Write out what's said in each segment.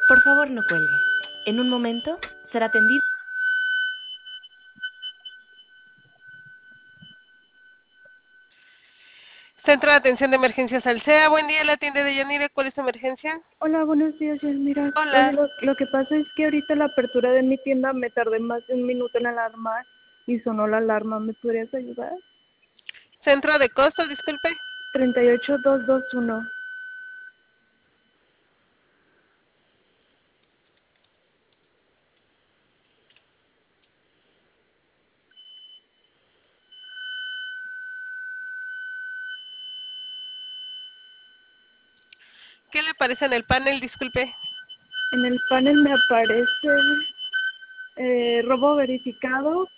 Por favor, no cuelgue. En un momento será atendido. Centro de Atención de Emergencias Alsea. Buen día, la tienda de Yanire. ¿Cuál es su emergencia? Hola, buenos días, Mira, Hola. lo que pasa es que ahorita la apertura de mi tienda me tardé más de 1 minuto en alarmar y sonó la alarma. ¿Me podrías ayudar? Centro de costo, disculpe. 38221. ¿Qué le aparece en el panel, disculpe? En el panel me aparece robo verificado,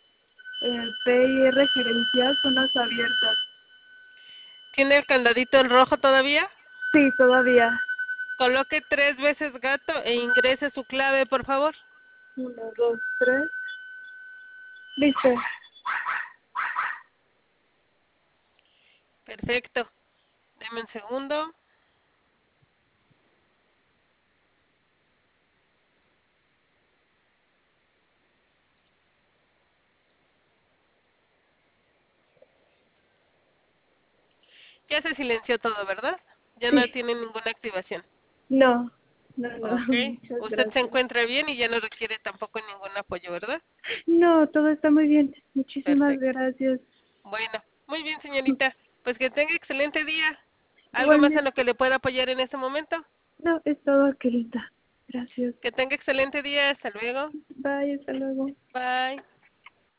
PIR gerencial, zonas abiertas. ¿Tiene el candadito en rojo todavía? Sí, todavía. Coloque 3 veces gato e ingrese su clave, por favor. 1, 2, 3. Listo. Perfecto. Deme un segundo. Ya se silenció todo, ¿verdad? Ya no Sí. tiene ninguna activación. No. Ok. Muchas Usted se gracias. encuentra bien y ya no requiere tampoco ningún apoyo, ¿verdad? No, todo está muy bien. Muchísimas Perfecto. gracias. Bueno, muy bien, señorita. Pues que tenga excelente día. ¿Algo más en Igualmente. lo que le pueda apoyar en este momento? No, es todo, querida. Gracias. Que tenga excelente día. Hasta luego. Bye, hasta luego. Bye.